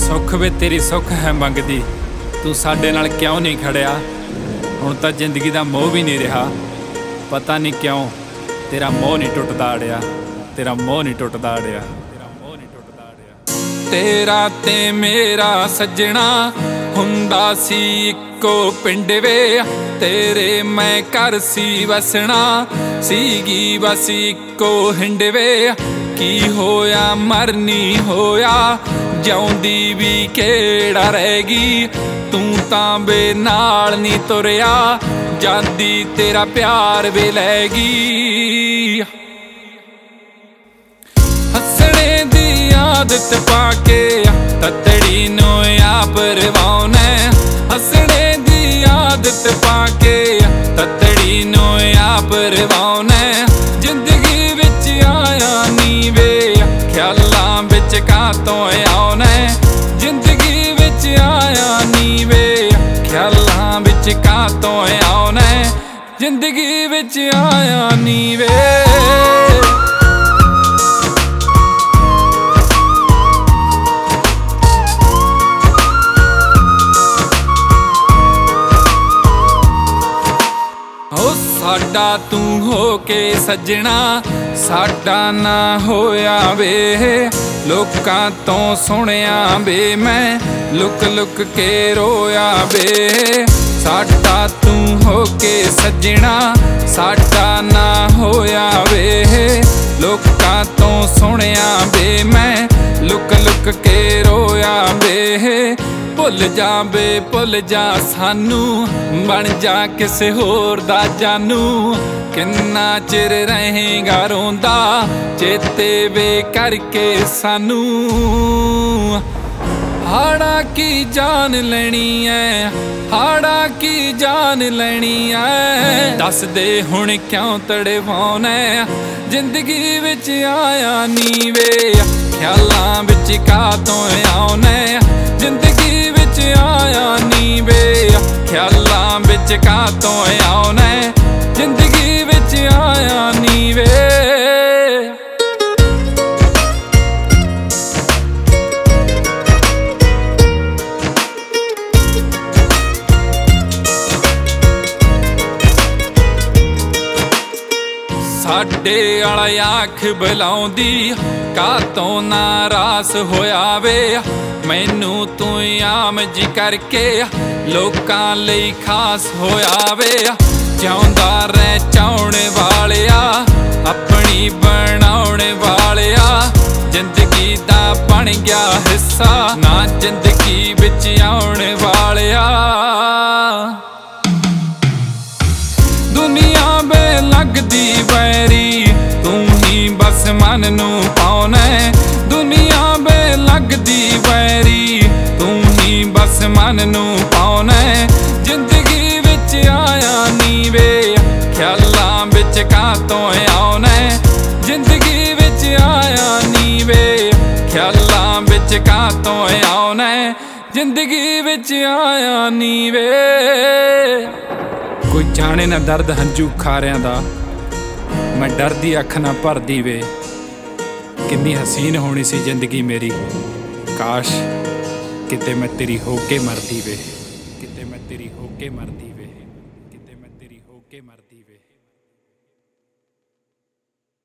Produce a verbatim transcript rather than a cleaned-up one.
सुख वे तेरी सुख है मंगदी, तू साडे नाल क्यों नहीं खड़िया। हुण तां जिंदगी दा मोह भी नहीं रहा, पता नहीं क्यों तेरा मोह नहीं टुटदा अड़िया, तेरा मोह नहीं टुटदा अड़िया, तेरा मोह नहीं टुटदा अड़िया। तेरा ते मेरा सज्जणा हुंदा सी इक्को पिंड वे, तेरे मैं घर सी वसना सीगी बस इक्को हिंड वे। की होया मरनी होया जिउंदी भी केड़ा रहेगी, तू तां बे नाल नी तुरिया जांदी तेरा प्यार वे लैगी। हसणे दी आदत पाके ततड़ी नो आप रवाने, हसणे दी आदत पाके ततड़ी नो आप रवाने। जिंदगी विच आया नी वे ख्यालां विच कातों आउने, जिंदगी विच आया नी वे ख्यालां विच कातों आउने, जिंदगी विच आया नी वे। साडा तू हो के सजना साडा ना होया वे, लोकां तो सुनिया वे मैं लुक लुक के रोया वे। साडा तू हो के सजना साडा ना होया वे, लोकां तो सुनिया वे मैं लुक लुक के रोया वे। भुल जा बे भुल जा सानू बन जा किसे होर दा जानू, किन्ना चिर रहेगा रोंदा चेते वे करके सानू। हाड़ा की जान लेनी है हाड़ा की जान लेनी है, दस दे हुण क्यों तड़वाउने जिंदगी विच आया नी वे ख्यालां विच कातों आउने। जिंदगी विच आया नी वे ख्यालां विच कातों आउने, जिंदगी विच आया नी वे। साडे आला आख बुलाउंदी कातों नारास होया वे, मैनू तू आम जी करके लोकां लई खास होया वे। जिउंदा रह चाउण वालिया अपनी बनाउण वालिया, जिंदगी दा बन गया हिस्सा ना जिंदगी विच आउण वालिया। दुनिया बे लगदी वैरी तू ही बस मन नू पाउने, दुनिया बे लगदी वैरी तू ही बस मन नू पाउने। जिंदगी विच आया नी वे ख्यालां विच कातों आउने, जिंदगी विच आया नी वे ख्यालां विच कातों आउने, जिंदगी विच आया नी वे। कोई जाने ना दर्द हंजू खारियां दा, मैं डर दी अख ना भरदी वे। किन्नी हसीन होनी सी जिंदगी मेरी, काश किते मैं तेरी होके मरदी वे, किते मैं तेरी होके मरदी।